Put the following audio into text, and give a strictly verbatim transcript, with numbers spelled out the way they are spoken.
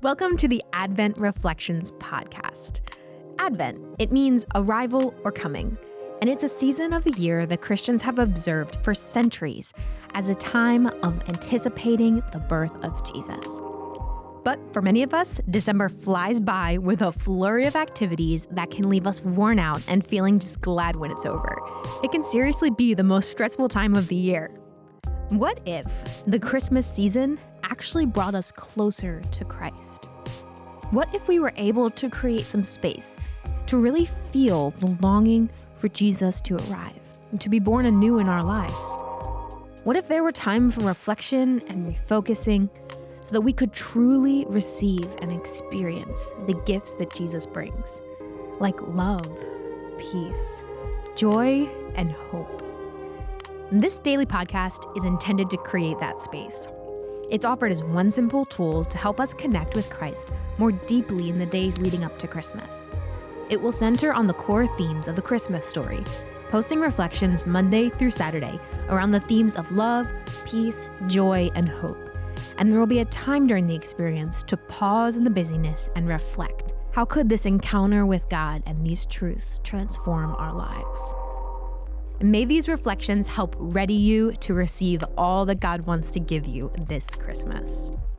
Welcome to the Advent Reflections podcast. Advent, it means arrival or coming, and it's a season of the year that Christians have observed for centuries as a time of anticipating the birth of Jesus. But for many of us, December flies by with a flurry of activities that can leave us worn out and feeling just glad when it's over. It can seriously be the most stressful time of the year. What if the Christmas season actually brought us closer to Christ? What if we were able to create some space to really feel the longing for Jesus to arrive and to be born anew in our lives? What if there were time for reflection and refocusing so that we could truly receive and experience the gifts that Jesus brings, like love, peace, joy, and hope? This daily podcast is intended to create that space. It's offered as one simple tool to help us connect with Christ more deeply in the days leading up to Christmas. It will center on the core themes of the Christmas story, posting reflections Monday through Saturday around the themes of love, peace, joy, and hope. And there will be a time during the experience to pause in the busyness and reflect. How could this encounter with God and these truths transform our lives? And may these reflections help ready you to receive all that God wants to give you this Christmas.